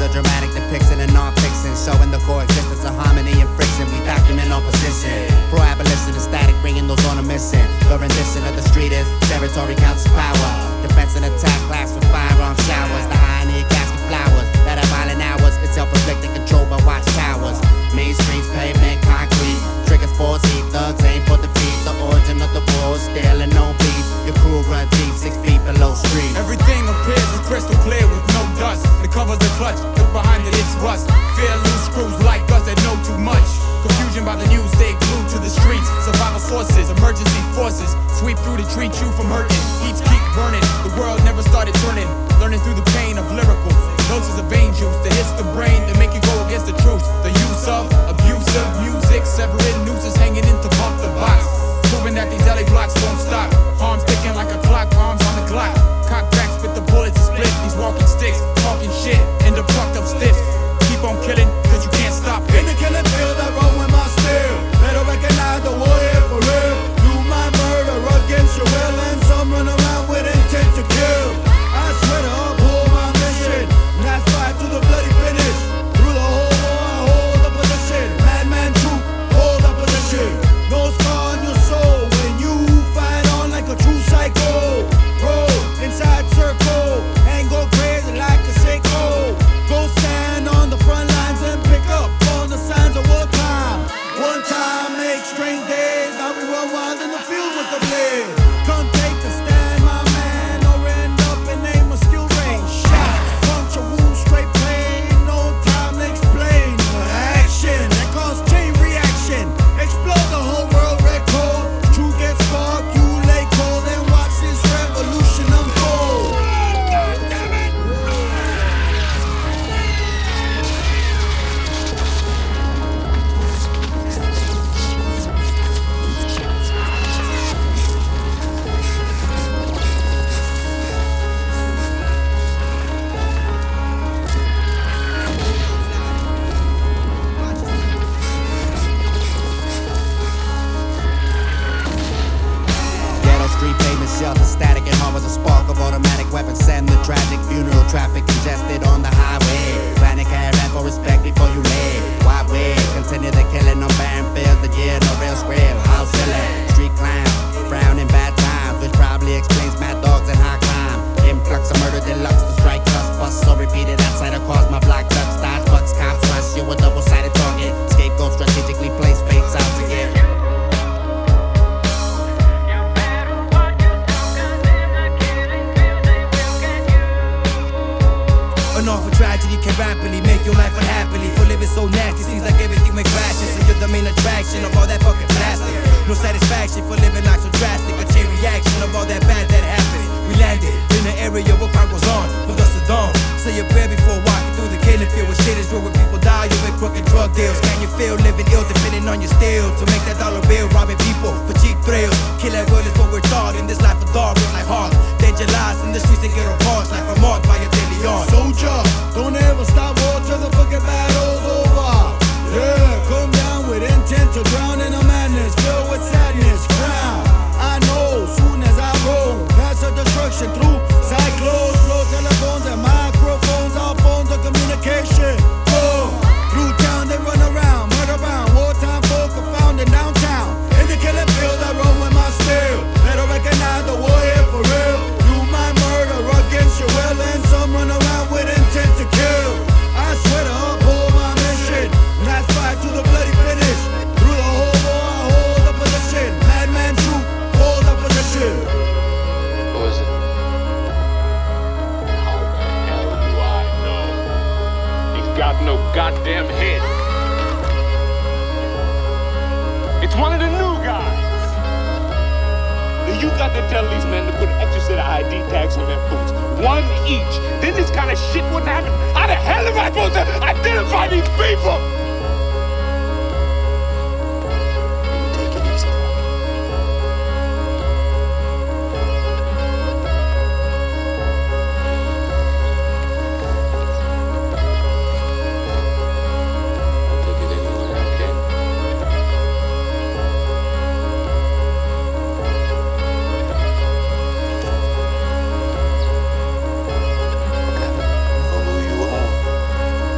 dramatic depiction and non-fiction, showing the coexistence of harmony and friction. We document opposition, pro-abolition and static, bringing those on a mission. The rendition of the street is territory counts as power. Defense and attack class with firearm showers. The irony of casket flowers that have violent hours. It's self-inflicted, controlled by watchtowers. Main streets, pavement, concrete. Triggers force heat, thugs aim for defeat. The origin of the war is still and no beef. Your crew run deep, 6 feet below street. Everything appears as crystal clear with no dust. It covers the clutch, look behind it, it's rust. Fear loose screws like us that know too much. Confusion by the news, stay glued to the streets. Survival sources, emergency forces sweep through to treat you from hurting. Heats keep burning, the world never started turning. Learning through the pain of lyrical doses of vein juice that hits the brain that make you go against the truth. The use of abusive music, severing nooses hanging in to bump the box. Proving that these LA blocks won't stop. Arms ticking like a clock, arms on the clock. Cock back, spit the bullets and split these walking sticks. Talking shit, end up fucked up stiffs. Keep on killing, cause you can't stop it. In the killing field, I roll with my steel. Better recognize the war here for real. Do my murder against your will, and some run around with intent to kill. I swear to uphold my mission, and that's fight to the bloody finish. Through the whole war, I hold the position. Madman troop, hold the position. No scar on your soul when you fight on like a true psycho. Roll inside circle and go crazy like a sicko. Go stand on the front lines and pick up on the signs of wartime. One time makes strange days. Now we run wild in the field with the blade. Come take a stand, my man, or end up in aim of skill range. Shots, puncture wounds, straight pain. No time to explain. Action that cause chain reaction. Explode the whole world, red cold. True gets sparked, you lay cold and watch this revolution unfold. Ghetto street pavement shelter static and harbors a spark of automatic weapons. Send the tragic funeral traffic congested on the highway. Panic and rap for respect before you lay. Why wait? Continue the killing on barren fields. The year no real script. How silly. Street clown, frown in bad times, which probably explains mad dogs and high crime. Influx of murder deluxe to strike us. Bust so repeated outside of cause my block ducks. Dodge bucks, cops rush you a double-sided target. Scapegoat strategically placed fates out to get. An awful tragedy can rapidly make your life unhappily. For living so nasty, seems like everything went crashing. So you're the main attraction of all that fucking plastic. No satisfaction for living life so drastic. A chain reaction of all that bad that happens. We landed in an area where crime goes on from dusk to dawn. Say your prayer before walking through the killing field. Where shit is real, where people die, you with crooked drug deals. Can you feel living ill depending on your steel? To make that dollar bill, robbing people for cheap thrills. Kill that world is what we're taught in this life of dog, real like hearts. Danger lies in the streets and get apart. Life are marked by your daily yard. Soldier, don't ever stop war till the fucking battle's over. Yeah, come down with intent to drown in a madness, filled with sadness. Frown, I know, soon as I roll past the destruction through cyclones, blow telephones and microphones, our phones of communication. Go through town, they run around, murder bound, wartime folk are found in downtown. In the killing field, I run with my steel. Better recognize the war here for real. Do my murder against your will, and some run around with intent to kill. I swear to uphold my mission, and that's fight to the bloody finish. Through the whole war, I hold the position. Madman troop, hold the position. Who is it? How the hell do I know? He's got no goddamn head. It's one of the new guys. You got to tell these men to put an extra set of ID tags on their boots. One each. Then this kind of shit wouldn't happen. How the hell am I supposed to identify these people? Take it easy. I'll take it anywhere I can. Know who you are.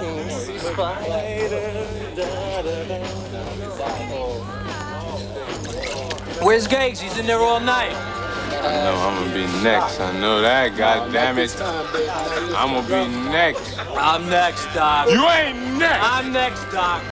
Where's Gaggs? He's in there all night. I know I'm gonna be next. I know that. God damn it. I'm gonna be next. I'm next, Doc. You ain't next. I'm next, Doc.